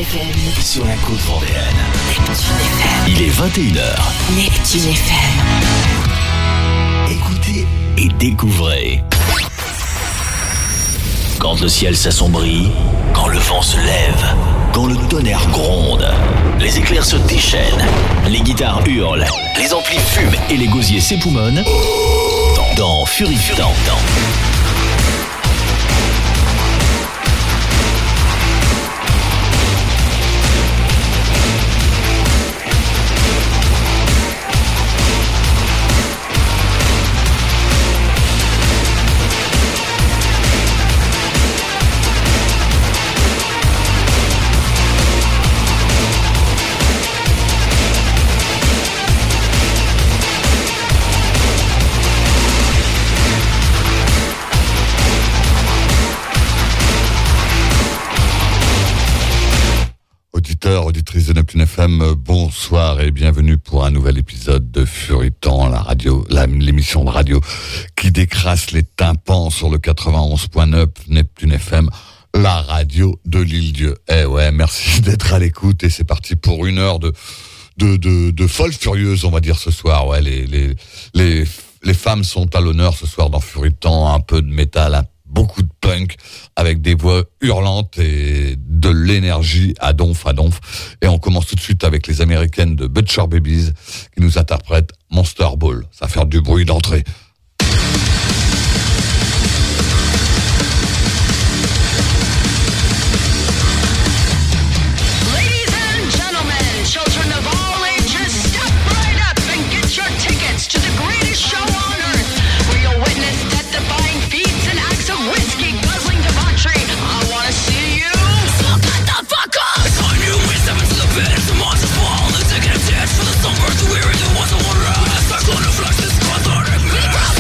FM. Sur la côte vendéenne. Neptune FM. Il est 21h. Neptune FM. Écoutez et découvrez. Quand le ciel s'assombrit, quand le vent se lève, quand le tonnerre gronde, les éclairs se déchaînent, les guitares hurlent, les amplis fument et les gosiers s'époumonnent, dans Furifiant. Auditrice de Neptune FM, bonsoir et bienvenue pour un nouvel épisode de Furitan, l'émission de radio qui décrasse les tympans sur le 91.9 Neptune FM, la radio de l'Île-Dieu. Eh ouais, merci d'être à l'écoute et c'est parti pour une heure de folle furieuse, on va dire ce soir. Ouais, les femmes sont à l'honneur ce soir dans Furitan, un peu de métal, beaucoup de punk, avec des voix hurlantes et de l'énergie à donf. Et on commence tout de suite avec les Américaines de Butcher Babies qui nous interprètent Monster Ball. Ça va faire du bruit d'entrée. For the sunburst, weary, the ones that wander out. I start going to flush this contour.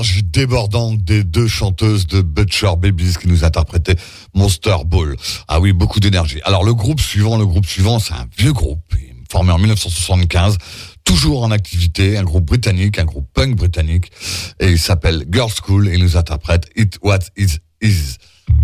l'énergie débordante des deux chanteuses de Butcher Babies qui nous interprétaient Monster Ball. Ah oui, beaucoup d'énergie. Alors le groupe suivant, c'est un vieux groupe, formé en 1975, toujours en activité, un groupe britannique, un groupe punk britannique, et il s'appelle Girls School et il nous interprète It What Is Is.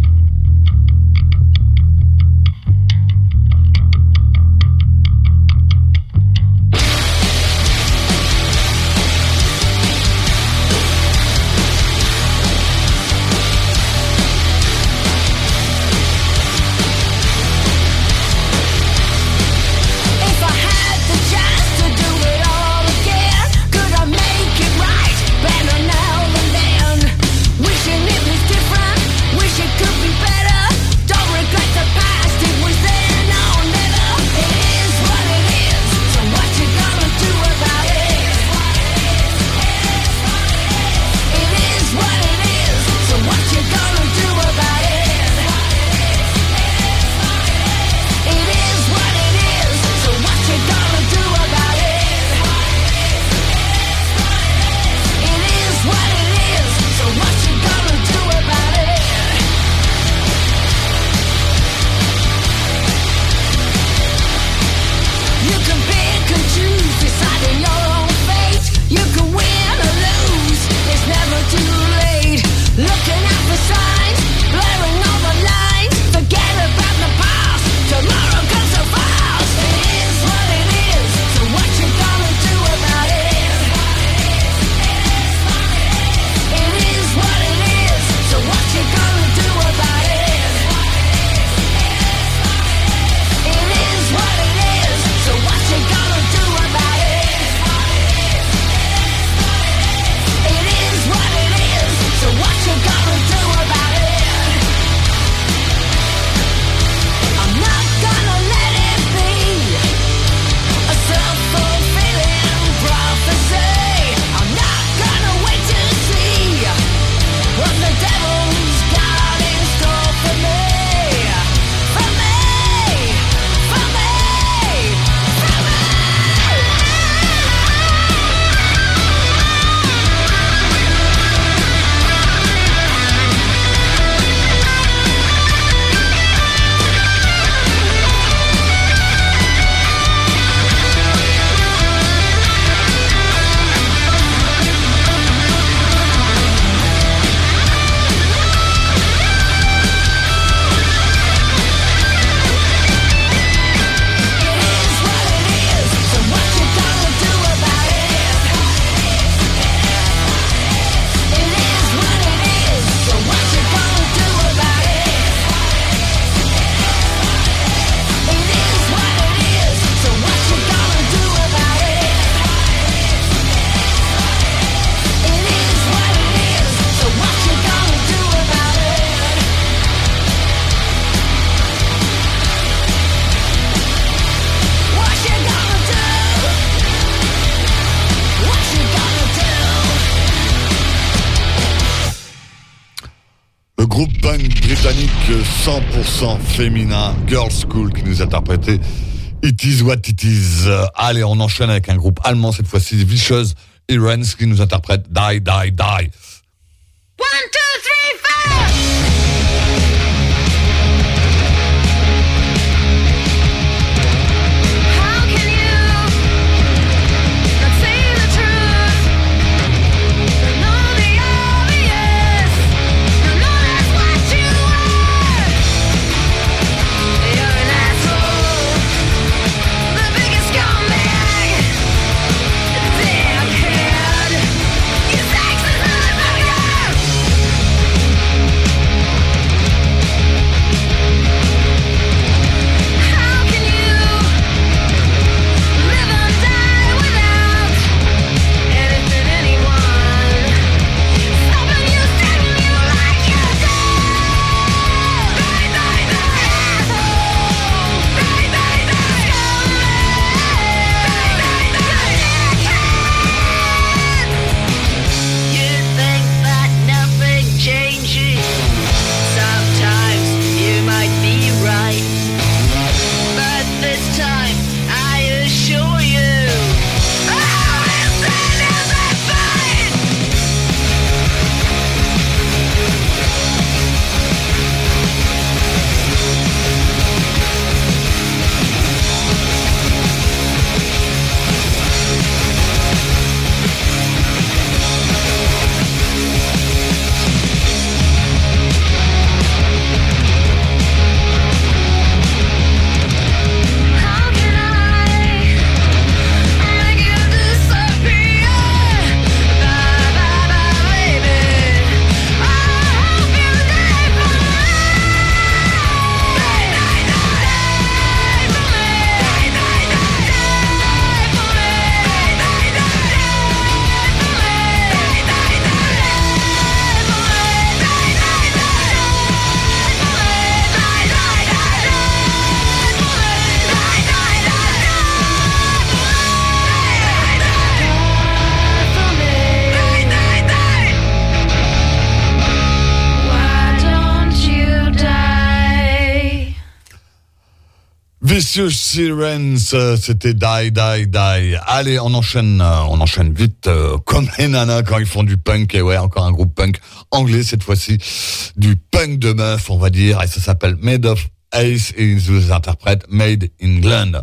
Groupe punk britannique 100% féminin, Girls School, qui nous a interprété It Is What It Is. Allez, on enchaîne avec un groupe allemand, cette fois-ci, Vicious Irons, qui nous interprète Die, Die, Die. 1, 2, 3, 4! You Vicious Sirens, c'était Die, Die, Die. Allez, on enchaîne vite, comme les nanas quand ils font du punk. Et ouais, encore un groupe punk anglais cette fois-ci. Du punk de meuf, on va dire. Et ça s'appelle Made of Ace et ils nous interprètent Made in England.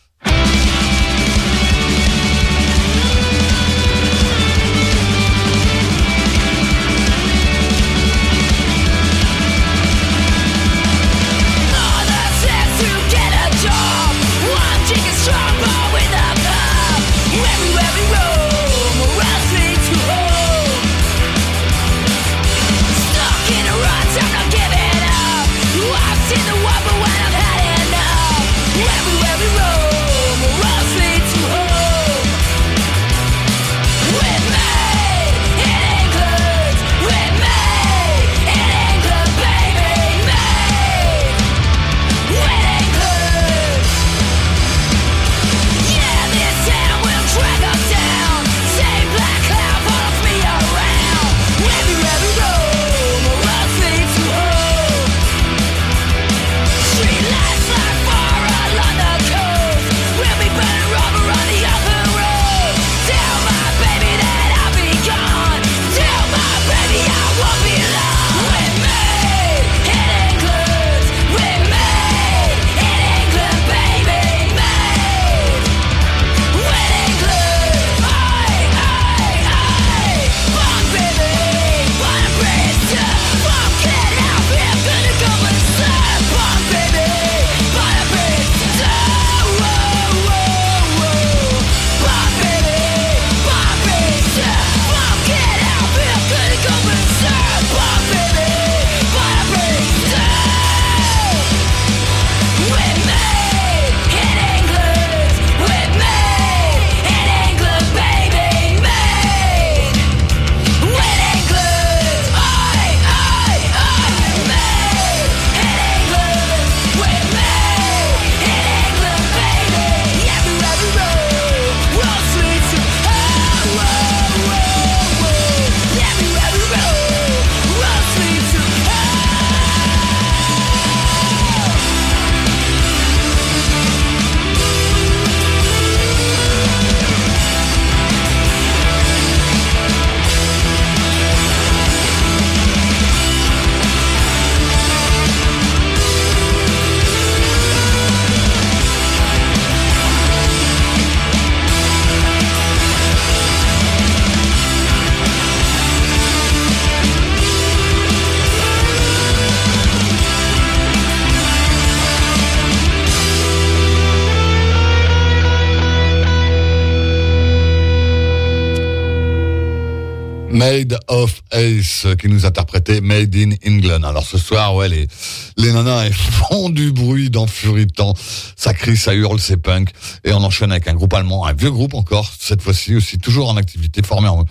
Made of Ace qui nous interprétait Made in England. Alors ce soir, ouais, les nanas elles font du bruit dans Furitan. Ça crie, ça hurle, c'est punk. Et on enchaîne avec un groupe allemand, un vieux groupe encore, cette fois-ci aussi toujours en activité, formé en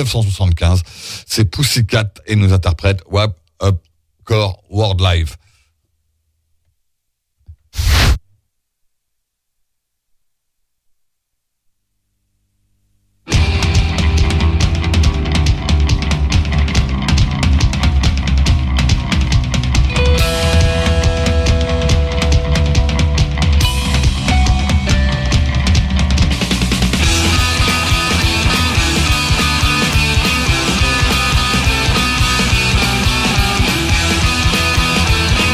1975. C'est Pussycat et nous interprète Wrap Up Core World Live. We'll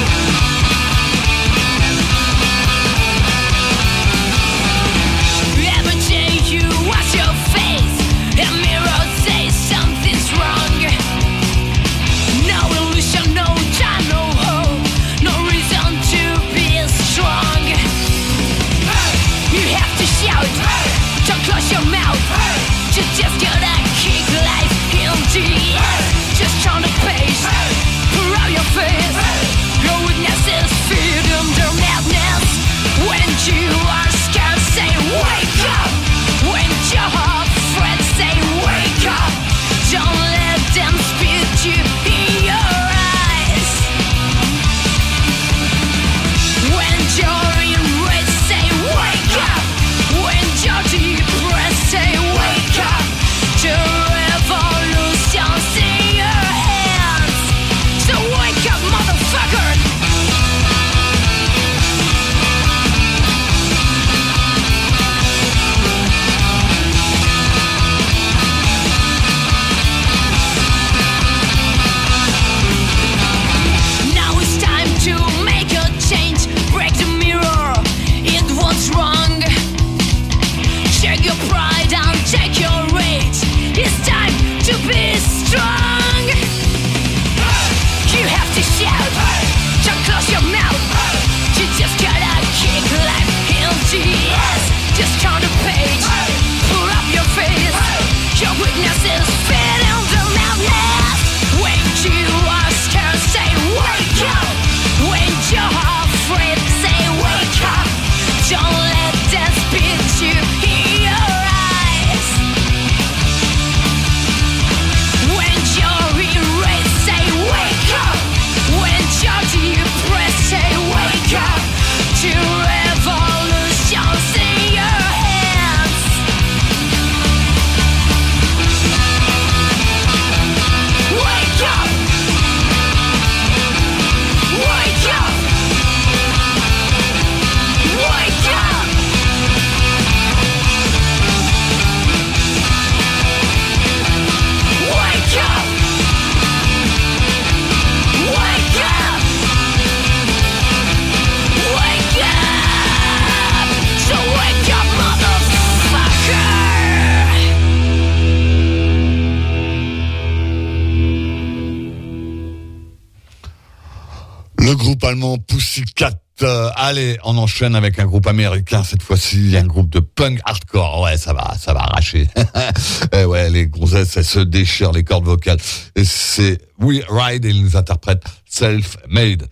groupe allemand Pussycat. Allez, on enchaîne avec un groupe américain. Cette fois-ci, un groupe de punk hardcore. Ouais, ça va arracher. Et ouais, les gonzesses, elles se déchirent les cordes vocales. Et c'est We Ride et ils nous interprètent Self-Made.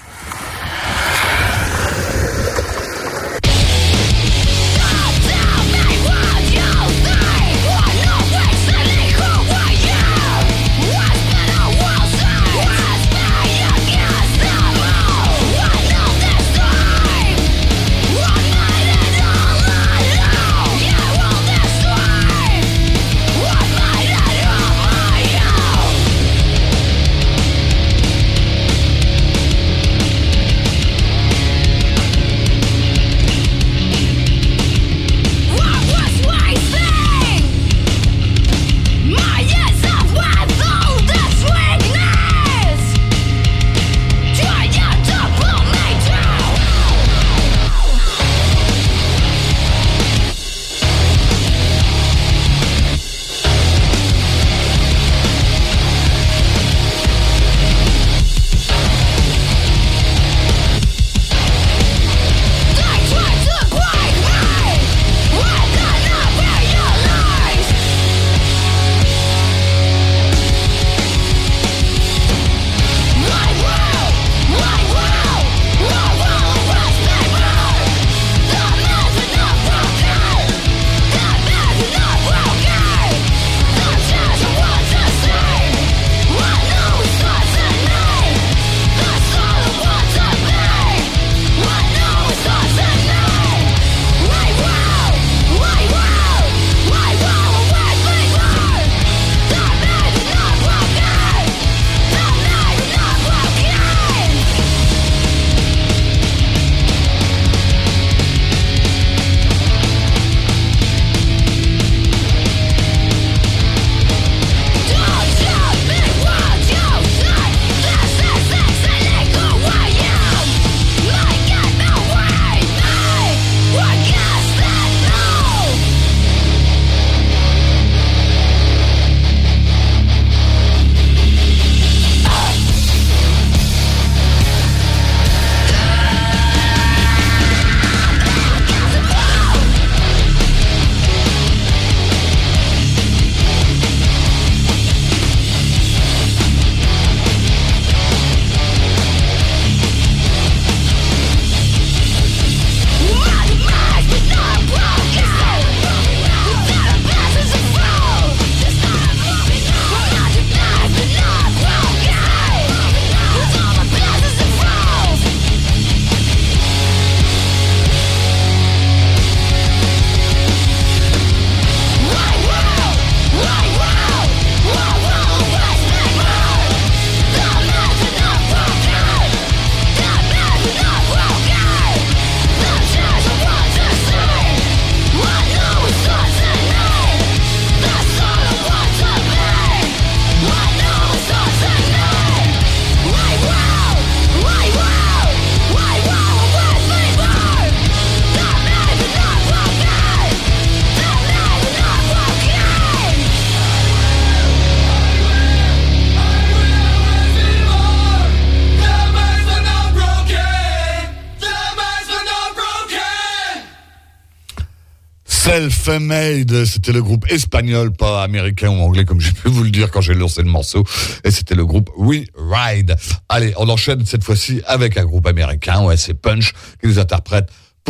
Self-Made, c'était le groupe espagnol, pas américain ou anglais comme j'ai pu vous le dire quand j'ai lancé le morceau. Et c'était le groupe We Ride. Allez, on enchaîne cette fois-ci avec un groupe américain, ouais, c'est Punch, qui nous interprète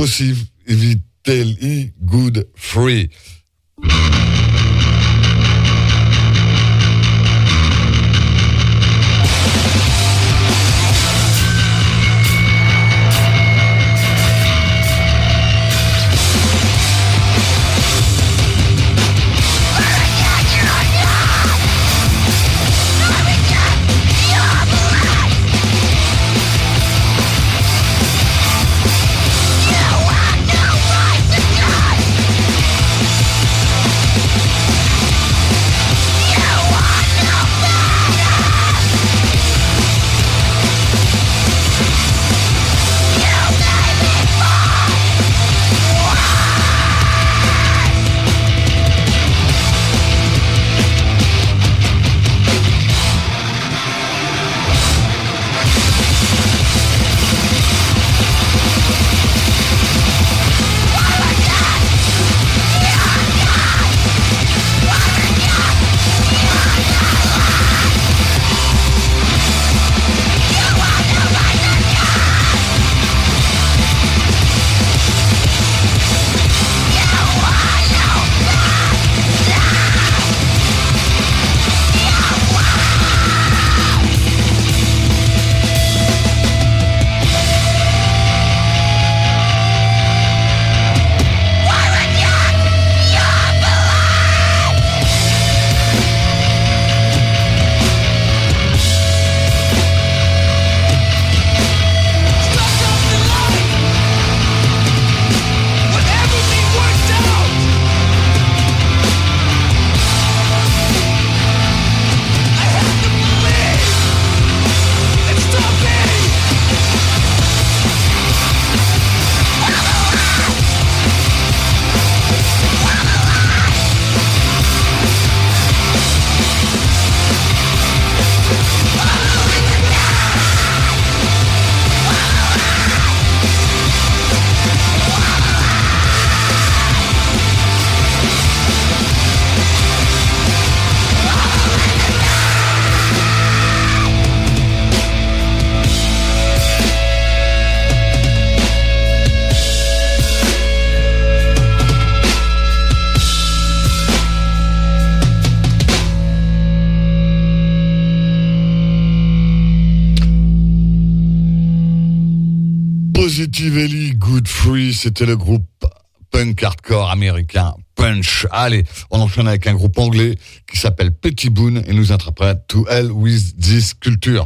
Positively Good Free. You want no right to die. Positively Good Free, c'était le groupe punk hardcore américain Punch. Allez, on enchaîne avec un groupe anglais qui s'appelle Petit Boone et nous interprète To Hell With This Culture.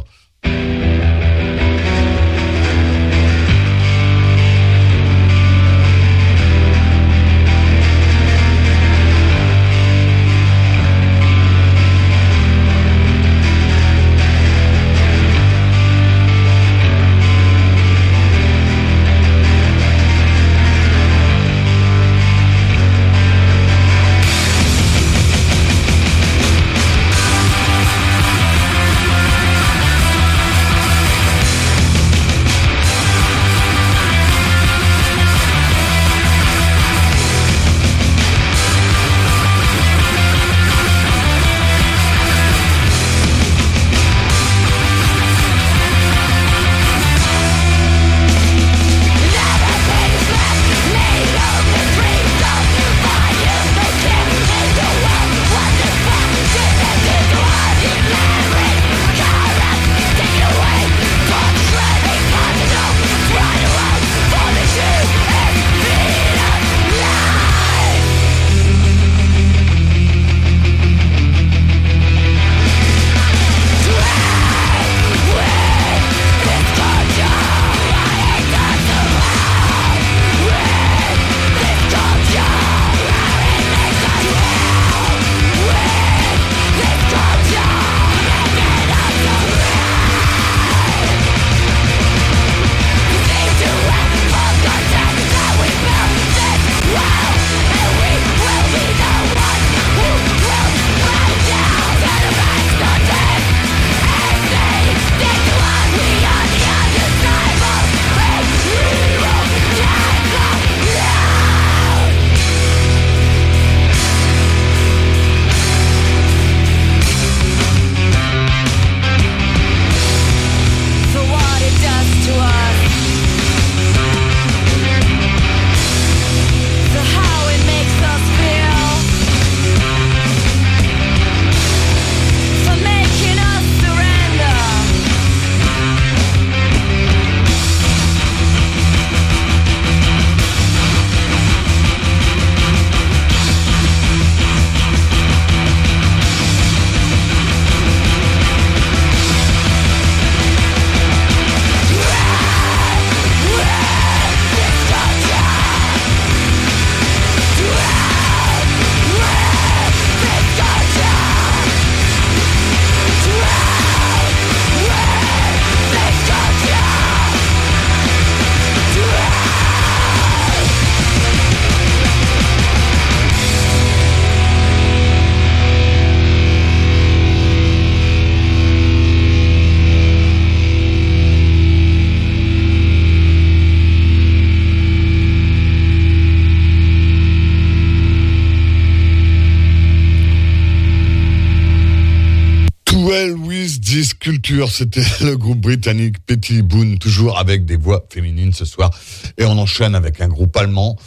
Culture, c'était le groupe britannique Petit Boone, toujours avec des voix féminines ce soir. Et on enchaîne avec un groupe allemand,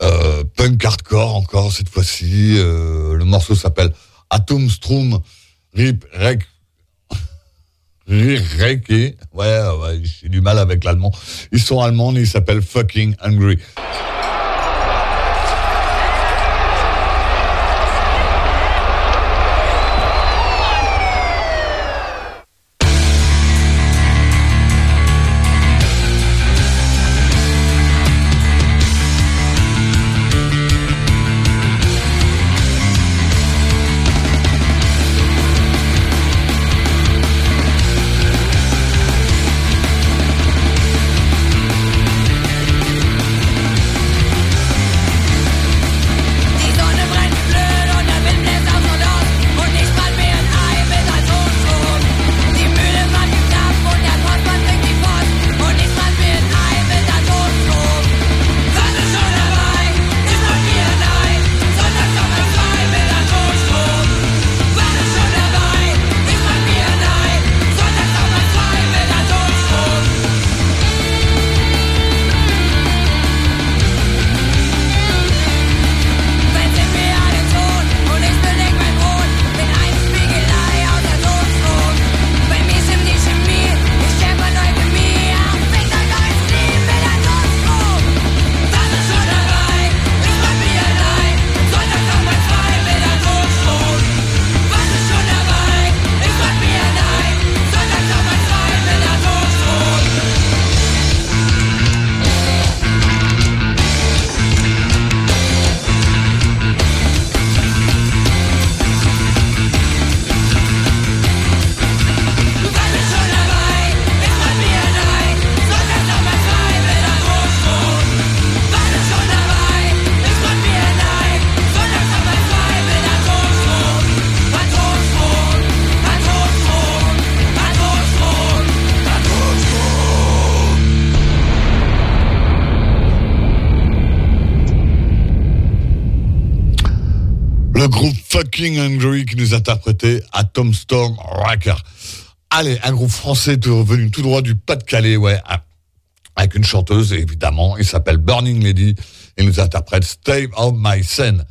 punk hardcore encore cette fois-ci. Le morceau s'appelle Atomstrom Rip Rek. Ouais, j'ai du mal avec l'allemand. Ils sont allemands et ils s'appellent Fucking Hungry. Le groupe Fucking Angry qui nous interprétait à Tom Storm Racker. Allez, un groupe français venu tout droit du Pas-de-Calais, ouais, avec une chanteuse, évidemment, il s'appelle Burning Lady, et nous interprète Stay of My Sen.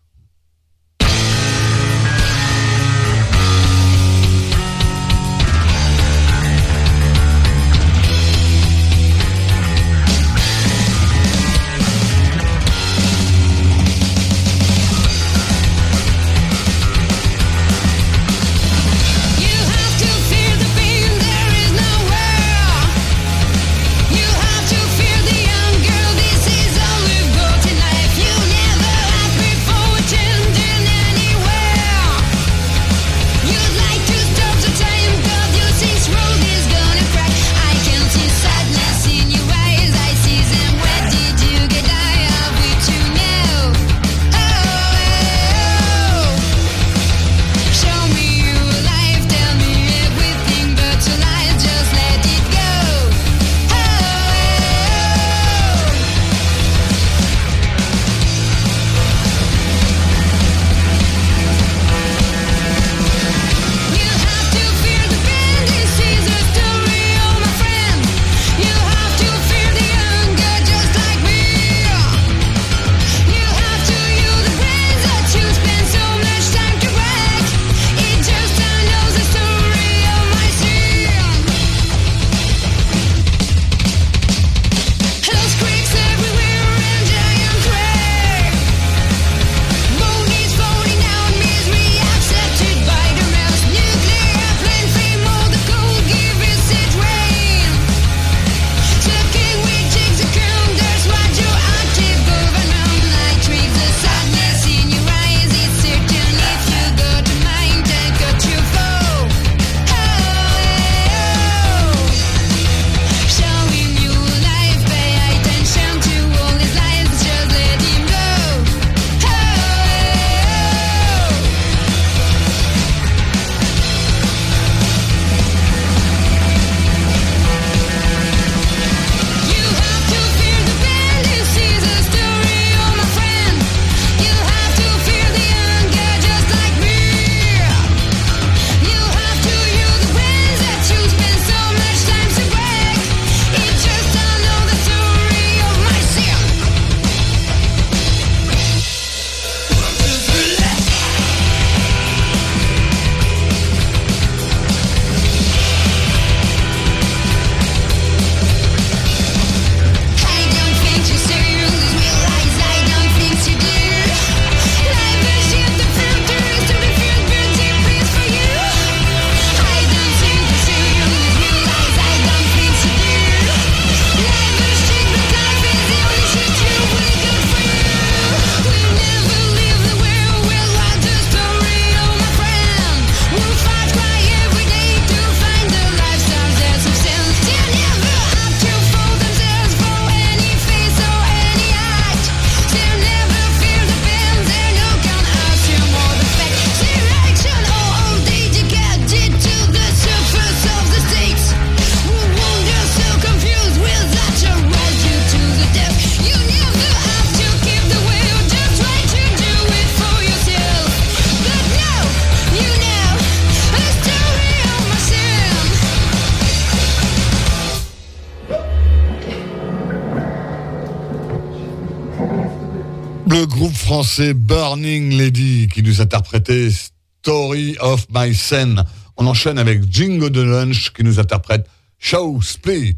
Le groupe français Burning Lady qui nous interprétait Story of My Sen. On enchaîne avec Jingo de Lunch qui nous interprète Show Split.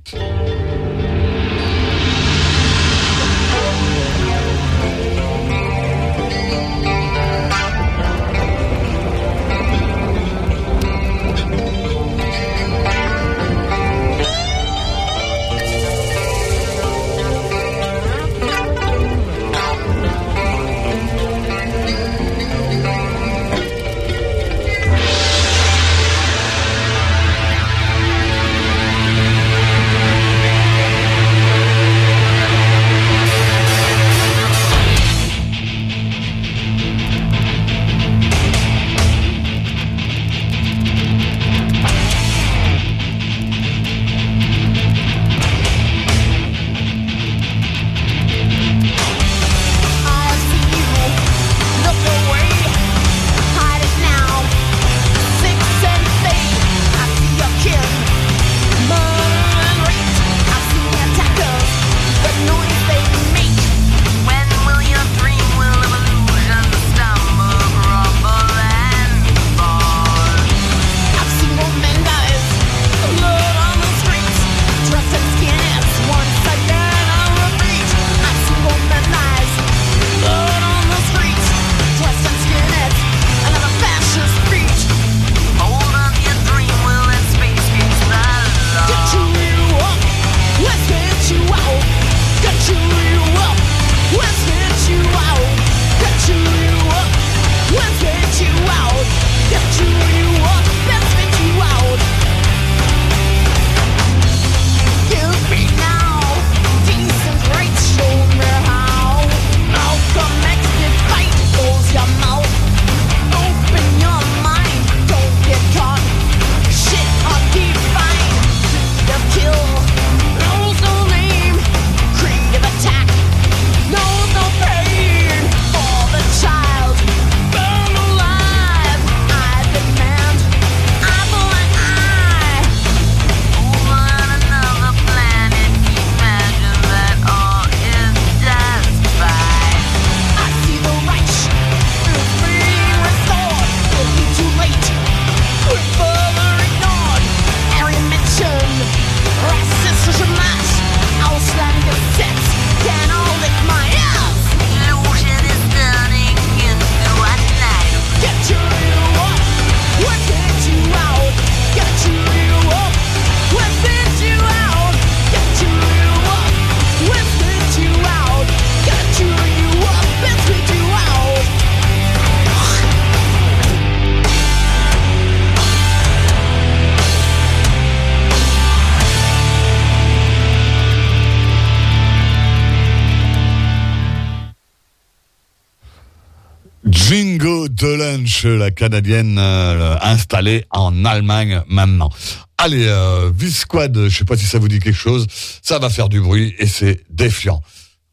Go to Lunch, la Canadienne installée en Allemagne maintenant. Allez, V-Squad, je sais pas si ça vous dit quelque chose, ça va faire du bruit et c'est défiant.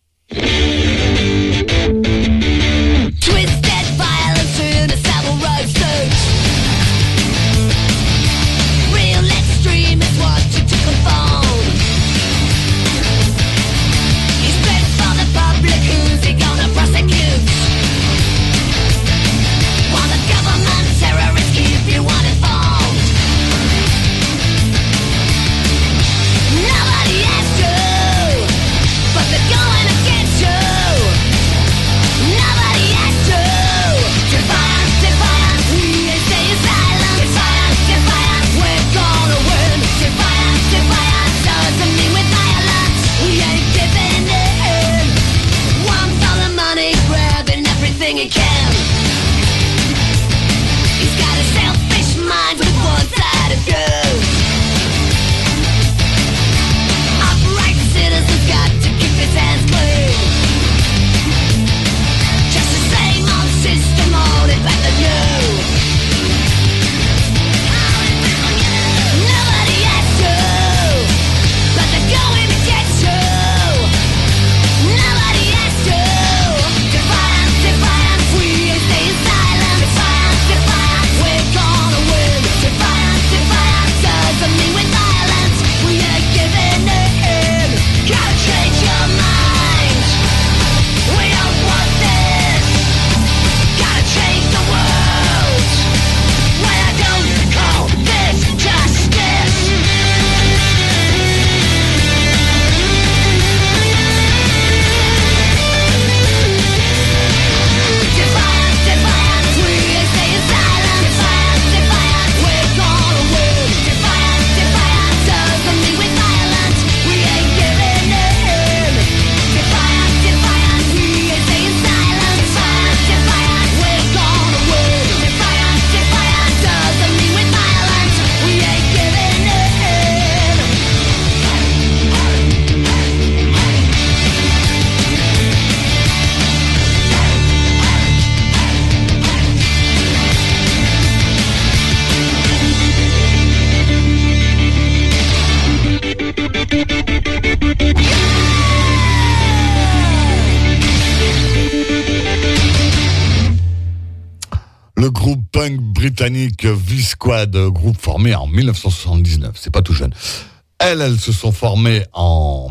Le groupe punk britannique V-Squad, groupe formé en 1979, c'est pas tout jeune. Elles se sont formées en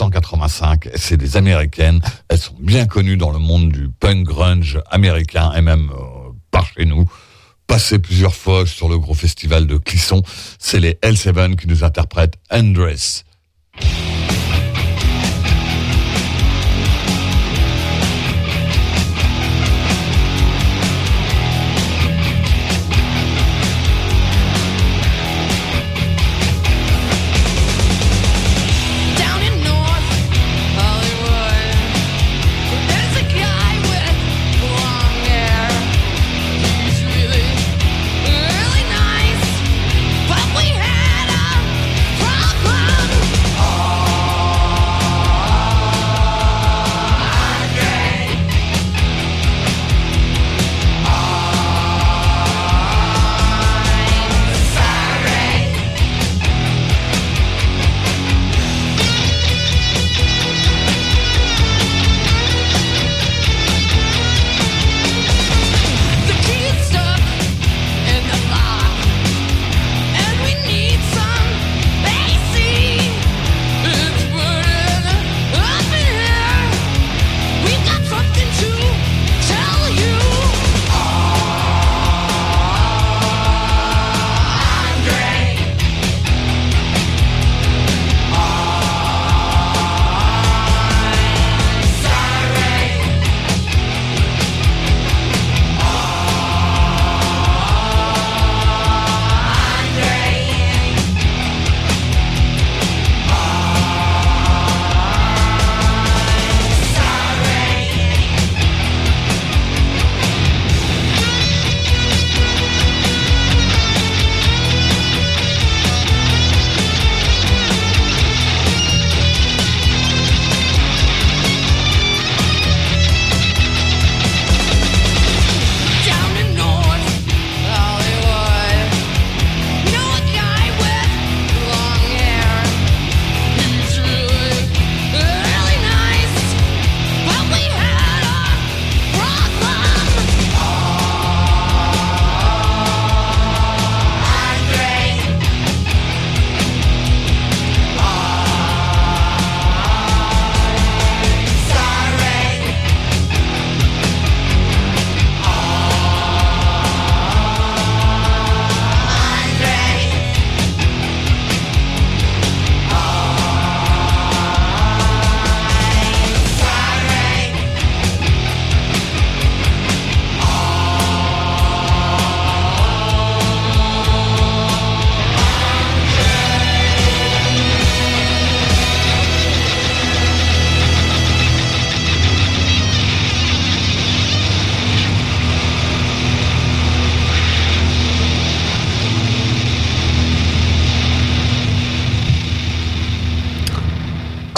1985, c'est des Américaines, elles sont bien connues dans le monde du punk grunge américain et même par chez nous. Passées plusieurs fois sur le gros festival de Clisson, c'est les L7 qui nous interprètent Undress. But we had a problem.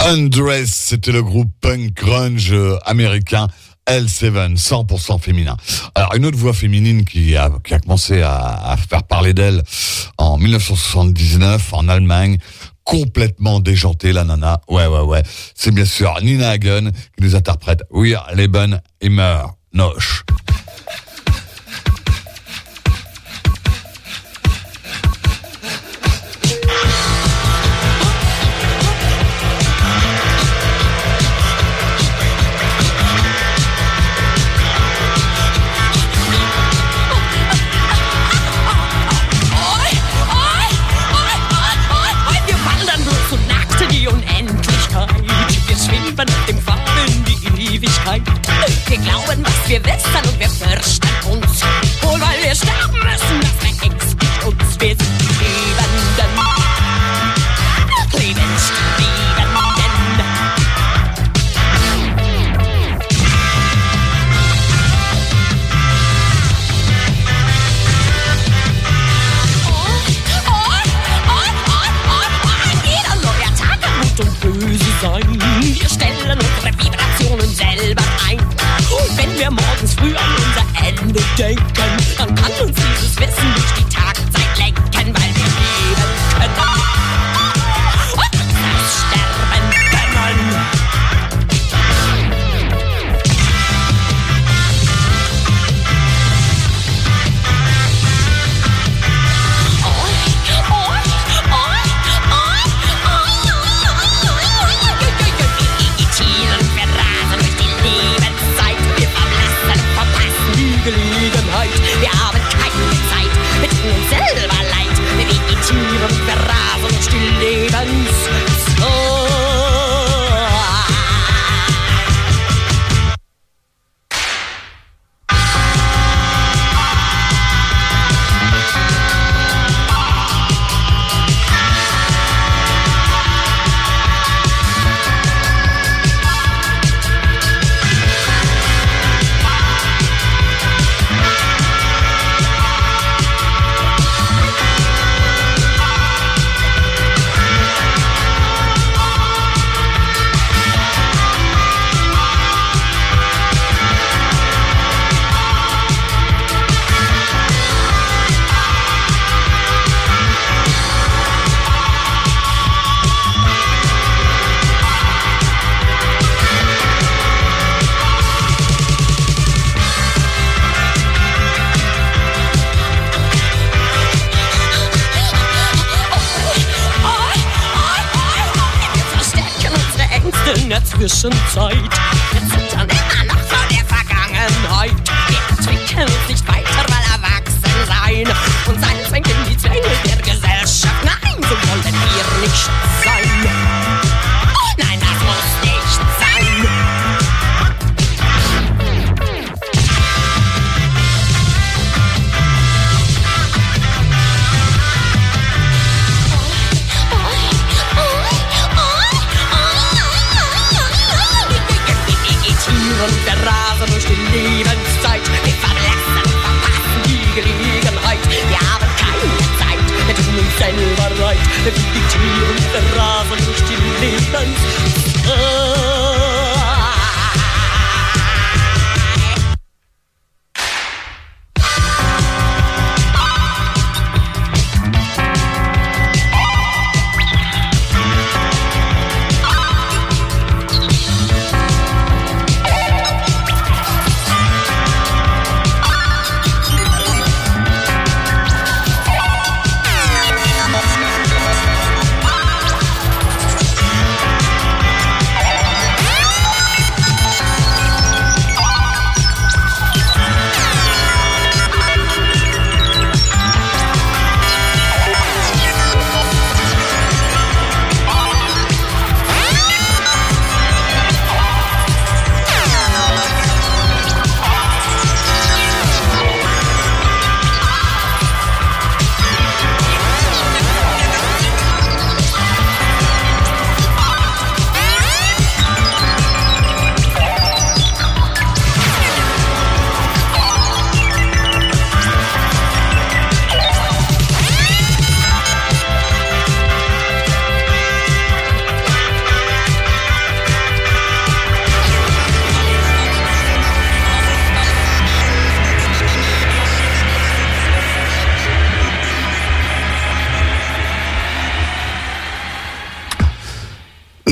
Undress, c'était le groupe punk grunge américain L7, 100% féminin. Alors, une autre voix féminine qui a commencé à faire parler d'elle en 1979 en Allemagne, complètement déjantée, la nana. Ouais. C'est bien sûr Nina Hagen qui nous interprète Wir leben immer noch. Dem Fall in die Ewigkeit. Wir glauben, was wir wissen und wir fürchten uns. Wohl, weil wir sterben müssen, das verängstigt uns. Wir sind die Lebenden. Jeder neue Tag kann gut und böse sein. Wir stellen unsere Vibrationen selber ein. Und wenn wir morgens früh an unser Ende denken, dann kann uns dieses Wissen durch die Tagzeit lenken, weil wir leben können und das sterben können. Gelegenheit. Wir haben keine Zeit, wir tun uns selber leid. Wir vegetieren, wir rasen durch die Lebenszeit. Zwischenzeit. Wir zittern immer noch vor der Vergangenheit. Wir entwickeln uns nicht weiter, weil erwachsen sein. Und sein zwängt in die Zwänge der Gesellschaft. Nein, so wollen wir nicht sein. Nein, das muss nicht sein. Wir rasen durch die Lebenszeit. Wir verlassen und verpassen die Gelegenheit. Wir haben keine Zeit, wir tun uns selber leid. Wir vegetieren, wir rasen durch die Lebenszeit.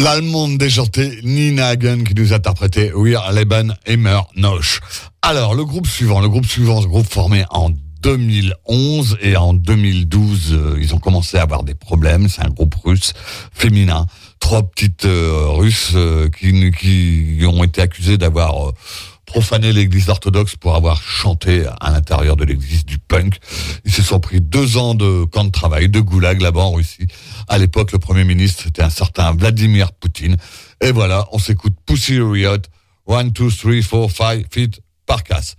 Dans le monde déjanté, Nina Hagen qui nous interprétait Wir leben immer noch. Alors, le groupe suivant, ce groupe formé en 2011 et en 2012, ils ont commencé à avoir des problèmes. C'est un groupe russe, féminin. 3 petites Russes qui ont été accusées d'avoir profané l'église orthodoxe pour avoir chanté à l'intérieur de l'église du punk. Ils se sont pris 2 ans de camp de travail, de goulag là-bas en Russie. À l'époque, le premier ministre, c'était un certain Vladimir Poutine. Et voilà, on s'écoute Pussy Riot, 1, 2, 3, 4, 5 feet par casse.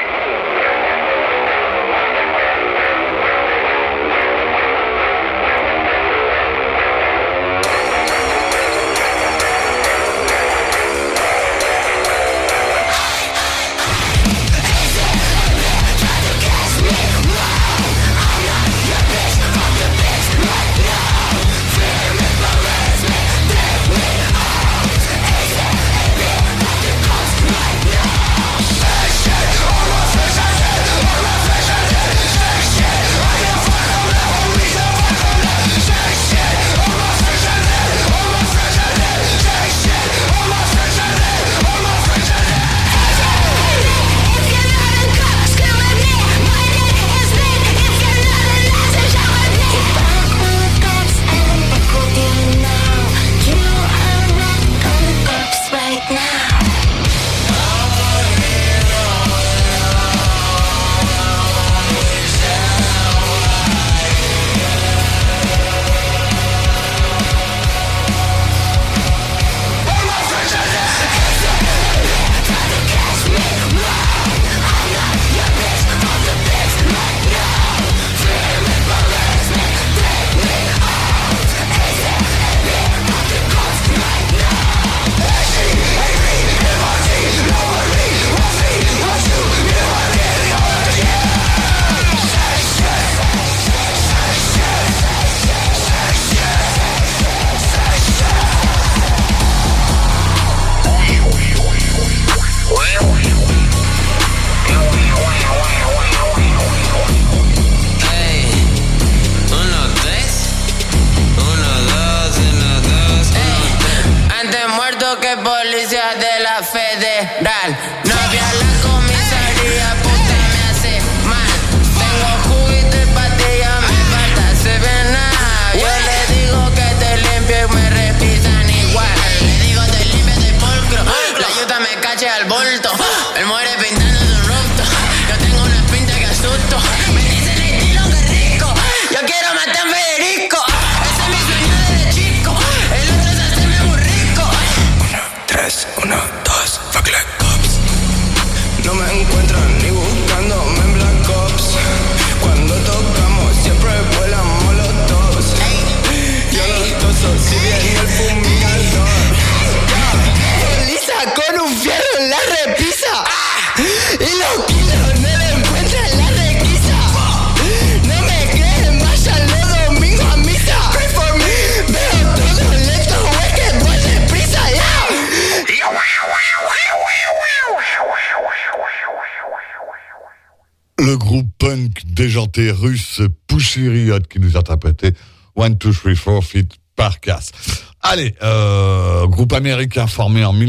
Le groupe punk déjanté russe Pussy Riot qui nous interprétait 1, 2, 3, 4 feet par casse. Allez, groupe américain formé en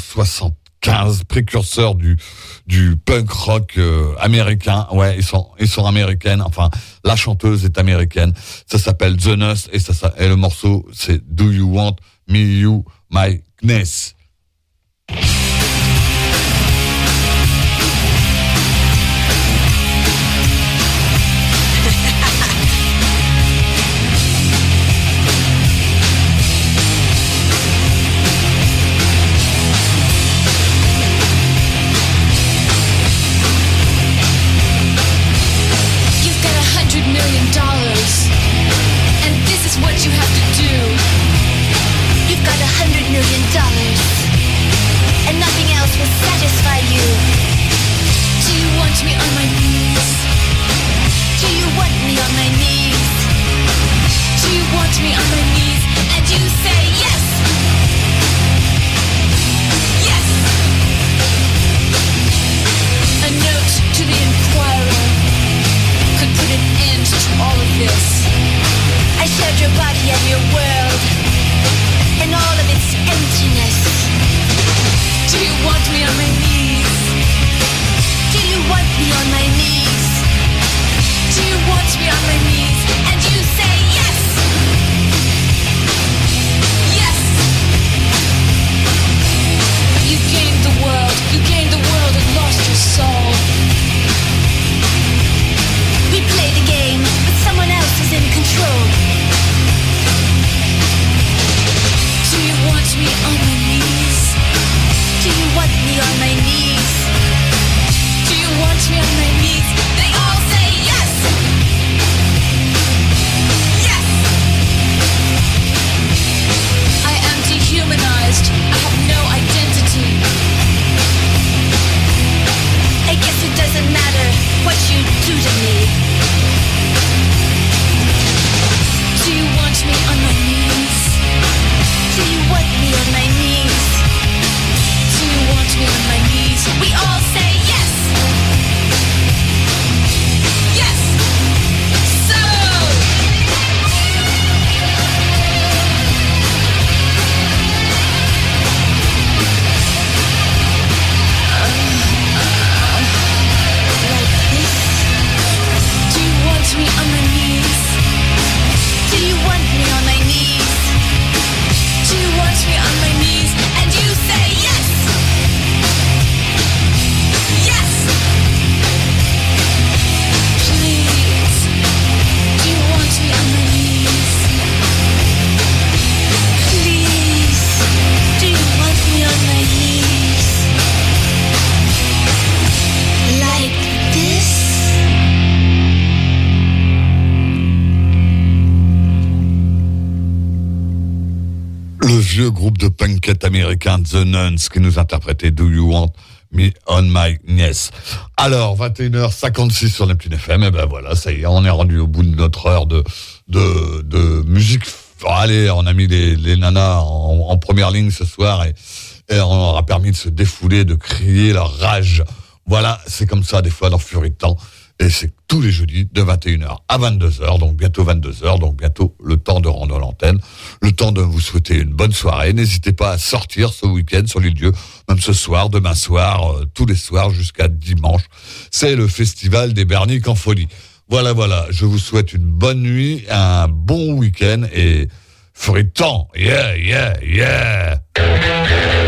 1975, précurseur du punk rock américain. Ouais, ils sont américaines. Enfin, la chanteuse est américaine. Ça s'appelle The Nurse et le morceau c'est Do You Want Me You My Ness. What you have to do. You've got $100 million, and nothing else will satisfy you. Do you want me on my knees? Do you want me on my knees? Do you want me on my knees? And you say yes. Yes. A note to the Inquirer could put an end to all of this. I shared your body and your world, and all of its vieux groupe de punkette américain The Nuns qui nous interprétait Do You Want Me On My Niece. Alors, 21h56 sur Neptune FM, et ben voilà, ça y est, on est rendu au bout de notre heure de musique. Allez, on a mis les nanas en première ligne ce soir et on leur a permis de se défouler, de crier leur rage. Voilà, c'est comme ça des fois dans Furie de Temps. Et c'est tous les jeudis de 21h à 22h, donc bientôt 22h, donc bientôt le temps de rendre l'antenne, le temps de vous souhaiter une bonne soirée. N'hésitez pas à sortir ce week-end sur l'île Dieu, même ce soir, demain soir, tous les soirs jusqu'à dimanche. C'est le festival des Berniques en folie. Voilà, je vous souhaite une bonne nuit, un bon week-end et Furie de Temps, yeah.